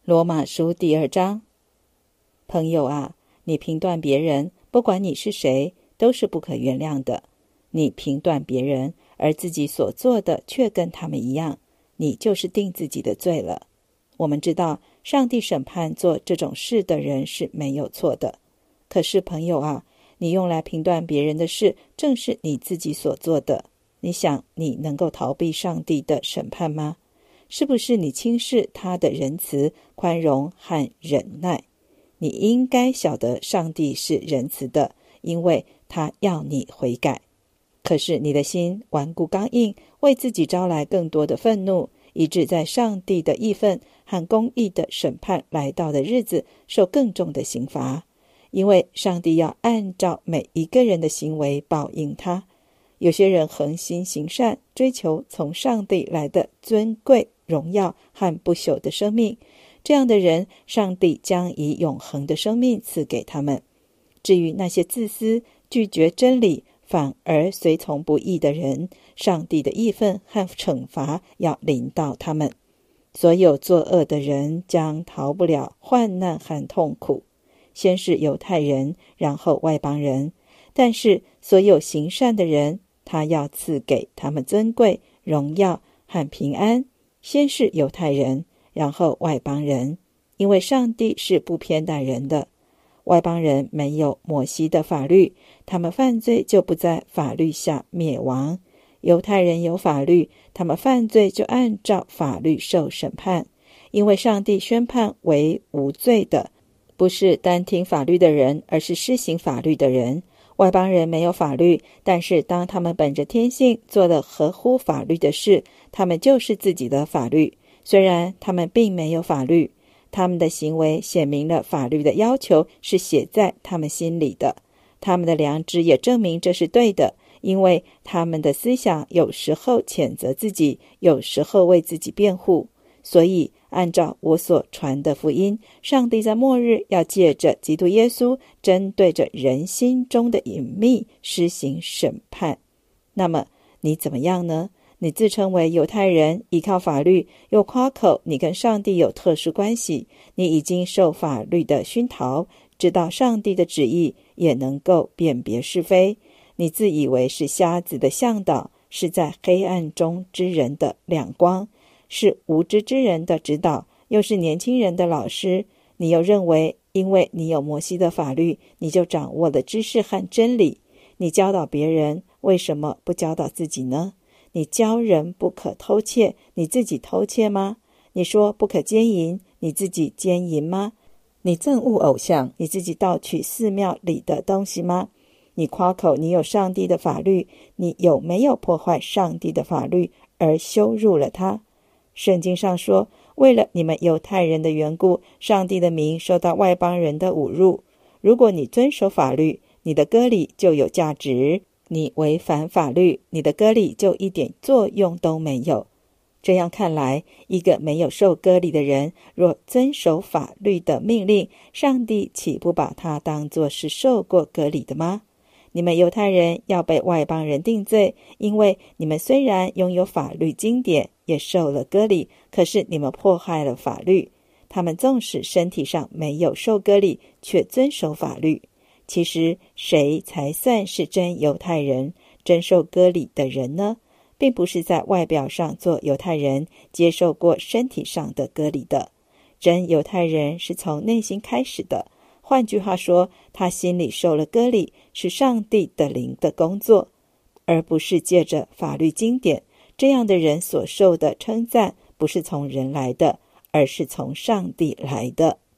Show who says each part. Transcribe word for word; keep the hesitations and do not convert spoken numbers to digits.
Speaker 1: 罗马书第二章。朋友啊，你评断别人，不管你是谁，都是不可原谅的。你评断别人，而自己所做的却跟他们一样，你就是定自己的罪了。我们知道，上帝审判做这种事的人是没有错的。可是朋友啊，你用来评断别人的事，正是你自己所做的。你想你能够逃避上帝的审判吗？是不是你轻视他的仁慈、宽容和忍耐？你应该晓得上帝是仁慈的，因为他要你悔改。可是你的心顽固刚硬，为自己招来更多的愤怒，以致在上帝的义愤和公义的审判来到的日子，受更重的刑罚。因为上帝要按照每一个人的行为报应他。有些人恒心行善，追求从上帝来的尊贵、荣耀和不朽的生命，这样的人，上帝将以永恒的生命赐给他们。至于那些自私、拒绝真理，反而随从不义的人，上帝的义愤和惩罚要临到他们。所有作恶的人将逃不了患难和痛苦，先是犹太人，然后外邦人。但是所有行善的人，他要赐给他们尊贵、荣耀和平安，先是犹太人，然后外邦人。因为上帝是不偏待人的。外邦人没有摩西的法律，他们犯罪就不在法律下灭亡。犹太人有法律，他们犯罪就按照法律受审判。因为上帝宣判为无罪的，不是单听法律的人，而是施行法律的人。外邦人没有法律，但是当他们本着天性做了合乎法律的事，他们就是自己的法律。虽然他们并没有法律，他们的行为显明了法律的要求是写在他们心里的。他们的良知也证明这是对的，因为他们的思想有时候谴责自己，有时候为自己辩护。所以按照我所传的福音，上帝在末日要借着基督耶稣，针对着人心中的隐秘施行审判。那么你怎么样呢？你自称为犹太人，依靠法律，又夸口你跟上帝有特殊关系，你已经受法律的熏陶，知道上帝的旨意，也能够辨别是非。你自以为是瞎子的向导，是在黑暗中之人的亮光，是无知之人的指导，又是年轻人的老师。你又认为因为你有摩西的法律，你就掌握了知识和真理。你教导别人，为什么不教导自己呢？你教人不可偷窃，你自己偷窃吗？你说不可奸淫，你自己奸淫吗？你憎恶偶像，你自己盗取寺庙里的东西吗？你夸口你有上帝的法律，你有没有破坏上帝的法律而羞辱了他？圣经上说，为了你们犹太人的缘故，上帝的名受到外邦人的侮辱。如果你遵守法律，你的割礼就有价值；你违反法律，你的割礼就一点作用都没有。这样看来，一个没有受割礼的人，若遵守法律的命令，上帝岂不把他当作是受过割礼的吗？你们犹太人要被外邦人定罪，因为你们虽然拥有法律经典，也受了割礼，可是你们迫害了法律。他们纵使身体上没有受割礼，却遵守法律。其实谁才算是真犹太人，真受割礼的人呢？并不是在外表上做犹太人，接受过身体上的割礼的。真犹太人是从内心开始的。换句话说，他心里受了割礼，是上帝的灵的工作，而不是借着法律经典。这样的人所受的称赞，不是从人来的，而是从上帝来的。